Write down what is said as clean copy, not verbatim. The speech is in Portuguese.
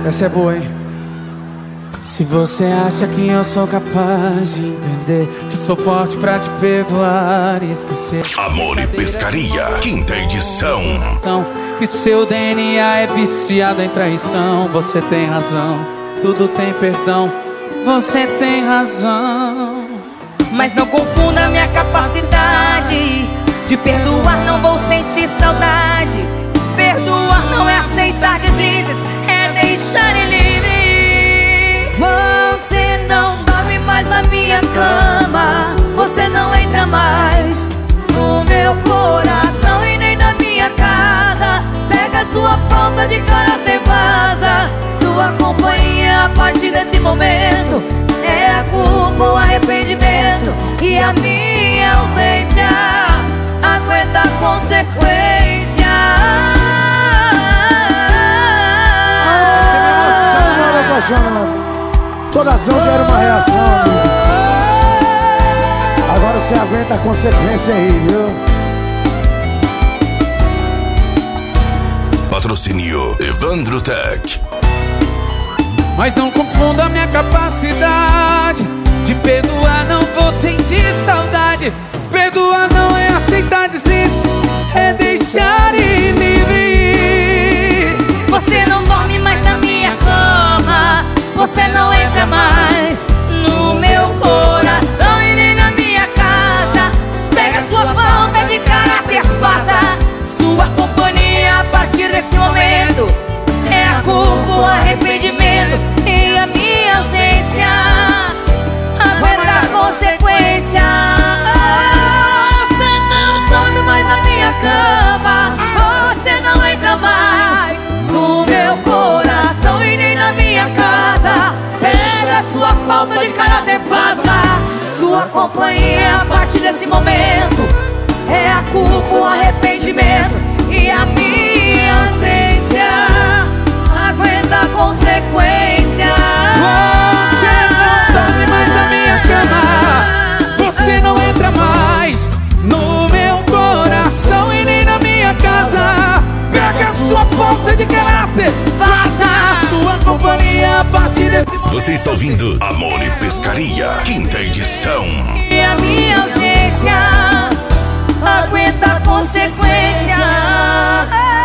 Essa é boa, hein? Se você acha que eu sou capaz de entender que sou forte pra te perdoar e esquecer Amor e Pescaria, quinta edição. Que seu DNA é viciado em traição. Você tem razão, tudo tem perdão. Você tem razão. Mas não confunda minha capacidade de perdoar, não vou sentir saudade. Perdoar não é aceitar deslizes, é deixar ele livre. Você não dorme mais na minha cama, você não entra mais no meu coração e nem na minha casa. Pega sua falta de caráter, vaza. Sua companhia a partir desse momento é a culpa ou arrependimento, e a minha ausência aguenta a consequência. Você me emociona, apaixonado. Toda ação gera uma reação, amigo. Agora você aguenta a consequência aí, viu? Patrocínio Evandro Tech. Mas não confunda a minha capacidade de perdoar, não vou sentir saudade. Perdoar não é aceitar deslizes, é deixar ir livre. Você não dorme mais na minha cama, você não entra mais no meu coração e nem na minha casa. Pega sua falta de caráter, faça sua companhia a partir desse momento é a culpa, o arrependimento, e a minha ausência aguenta a consequência. Você não dorme mais na minha cama, você não entra mais no meu coração e nem na minha casa. Pega sua falta de caráter, vaza. Sua companhia a partir desse momento é a culpa, o arrependimento, e a minha ausência aguenta a consequência. Você não dorme mais na minha cama, você não entra mais no meu coração e nem na minha casa. Pega sua falta de caráter, vaza. Sua companhia a partir desse momento. Você está ouvindo Amor e Pescaria, quinta edição. E a minha ausência aguenta a consequência.